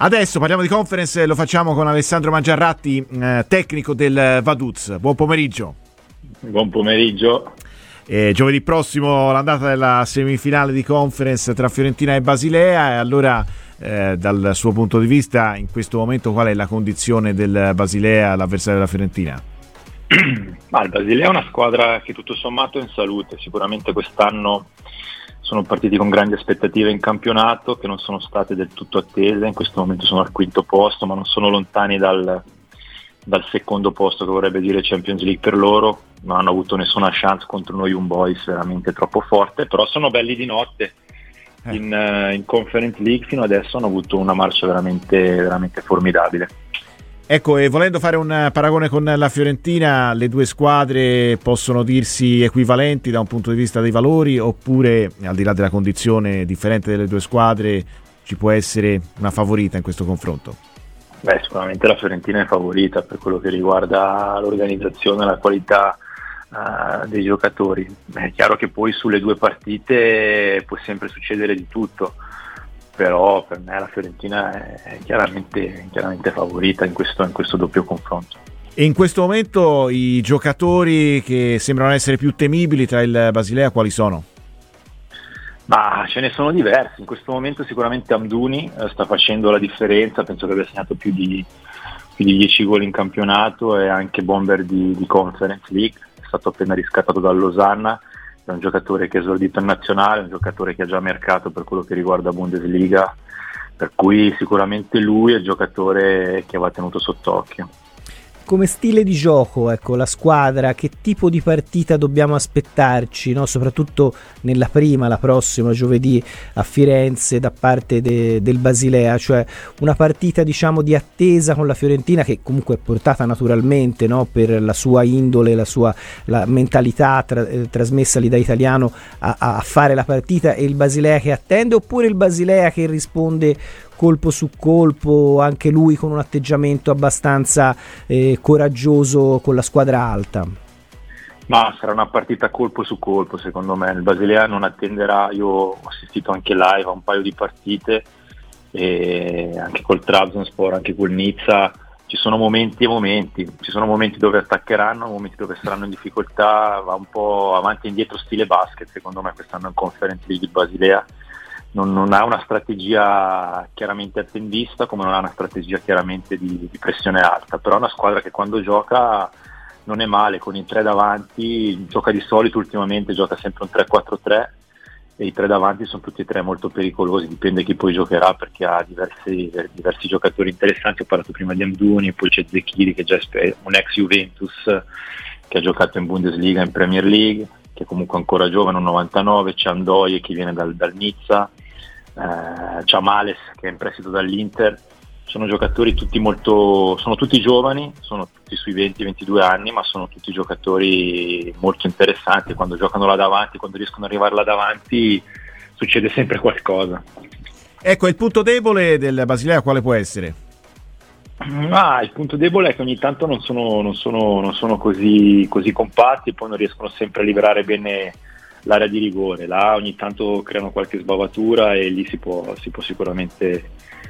Adesso parliamo di Conference, lo facciamo con Alessandro Mangiarratti, tecnico del Vaduz. Buon pomeriggio. Buon pomeriggio. Giovedì prossimo l'andata della semifinale di Conference tra Fiorentina e Basilea, e allora dal suo punto di vista in questo momento qual è la condizione del Basilea, l'avversario della Fiorentina? Il Basilea è una squadra che tutto sommato è in salute. Sicuramente quest'anno sono partiti con grandi aspettative in campionato che non sono state del tutto attese. In questo momento sono al quinto posto, ma non sono lontani dal secondo posto, che vorrebbe dire Champions League per loro. Non hanno avuto nessuna chance contro noi Young Boys, veramente troppo forte, però sono belli di notte. In Conference League fino adesso hanno avuto una marcia veramente, veramente formidabile. Ecco, e volendo fare un paragone con la Fiorentina, le due squadre possono dirsi equivalenti da un punto di vista dei valori, oppure al di là della condizione differente delle due squadre ci può essere una favorita in questo confronto? Sicuramente la Fiorentina è favorita per quello che riguarda l'organizzazione e la qualità dei giocatori. È chiaro che poi sulle due partite può sempre succedere di tutto, però per me la Fiorentina è chiaramente favorita in questo doppio confronto. E in questo momento i giocatori che sembrano essere più temibili tra il Basilea quali sono? Ce ne sono diversi. In questo momento sicuramente Amdouni sta facendo la differenza, penso che abbia segnato più di 10 gol in campionato, e anche bomber di Conference League. È stato appena riscattato dal Losanna, è un giocatore che è esordito in nazionale, un giocatore che ha già mercato per quello che riguarda Bundesliga, per cui sicuramente lui è il giocatore che va tenuto sott'occhio. Come stile di gioco, ecco, la squadra, che tipo di partita dobbiamo aspettarci, no? Soprattutto la prossima giovedì a Firenze da parte del Basilea, cioè una partita diciamo di attesa con la Fiorentina, che comunque è portata naturalmente, no? Per la sua indole, la mentalità trasmessa lì da italiano a fare la partita, e il Basilea che attende, oppure il Basilea che risponde colpo su colpo, anche lui con un atteggiamento abbastanza coraggioso con la squadra alta? Sarà una partita colpo su colpo, secondo me. Il Basilea non attenderà. Io ho assistito anche live a un paio di partite, e anche col Trabzonspor, anche col Nizza. Ci sono momenti e momenti. Ci sono momenti dove attaccheranno, momenti dove saranno in difficoltà. Va un po' avanti e indietro, stile basket, secondo me, quest'anno in Conference League il Basilea. Non ha una strategia chiaramente attendista, come non ha una strategia chiaramente di pressione alta, però è una squadra che quando gioca non è male, con i tre davanti gioca di solito, ultimamente gioca sempre un 3-4-3, e i tre davanti sono tutti e tre molto pericolosi, dipende chi poi giocherà, perché ha diversi giocatori interessanti. Ho parlato prima di Amdouni, poi c'è Zecchiri, che già è un ex Juventus, che ha giocato in Bundesliga, in Premier League, che è comunque ancora giovane, un 99, c'è Andoie che viene dal Nizza, c'è Males che è in prestito dall'Inter. Sono giocatori sono tutti giovani, sono tutti sui 20-22 anni, ma sono tutti giocatori molto interessanti. Quando giocano là davanti, quando riescono ad arrivare là davanti, succede sempre qualcosa. Ecco, il punto debole del Basilea quale può essere? Il punto debole è che ogni tanto non sono così compatti, poi non riescono sempre a liberare bene l'area di rigore. Là ogni tanto creano qualche sbavatura, e lì si può sicuramente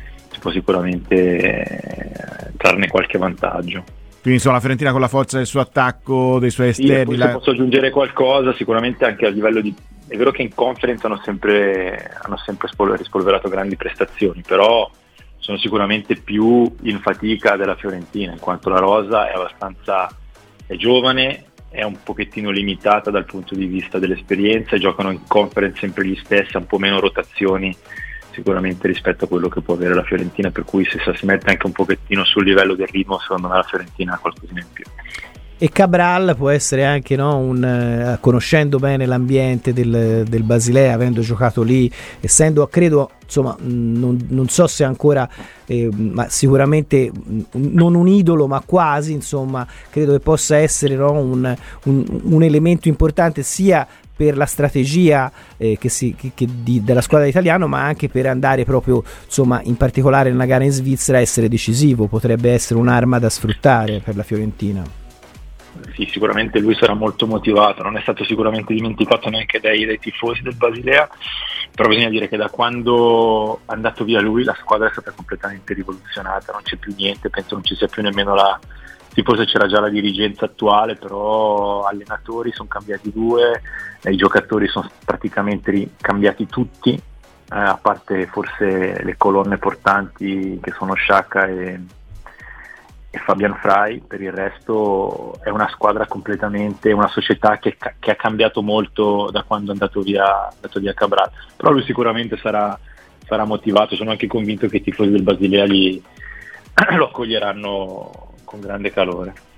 trarne qualche vantaggio. Quindi la Fiorentina con la forza del suo attacco, dei suoi esterni. Se posso aggiungere qualcosa, sicuramente anche a livello di... È vero che in Conference hanno sempre rispolverato grandi prestazioni, però sono sicuramente più in fatica della Fiorentina, in quanto la rosa è giovane, è un pochettino limitata dal punto di vista dell'esperienza, e giocano in Conference sempre gli stessi, un po' meno rotazioni sicuramente rispetto a quello che può avere la Fiorentina, per cui se si mette anche un pochettino sul livello del ritmo, secondo me la Fiorentina ha qualcosina in più. E Cabral può essere anche, no, conoscendo bene l'ambiente del Basilea, avendo giocato lì, essendo, credo, insomma, non so se ancora, ma sicuramente non un idolo, ma quasi, insomma, credo che possa essere, no, un elemento importante sia per la strategia della squadra italiana, ma anche per andare proprio, insomma, in particolare nella gara in Svizzera, essere decisivo. Potrebbe essere un'arma da sfruttare per la Fiorentina. sì, sicuramente lui sarà molto motivato, non è stato sicuramente dimenticato neanche dai tifosi del Basilea, però bisogna dire che da quando è andato via lui la squadra è stata completamente rivoluzionata, non c'è più niente, penso non ci sia più nemmeno forse c'era già la dirigenza attuale, però allenatori sono cambiati due, i giocatori sono praticamente cambiati tutti, a parte forse le colonne portanti che sono Sciacca e Fabian Frey. Per il resto è una squadra completamente, una società che ha cambiato molto da quando è andato via Cabral, però lui sicuramente sarà motivato, sono anche convinto che i tifosi del Basilea lo accoglieranno con grande calore.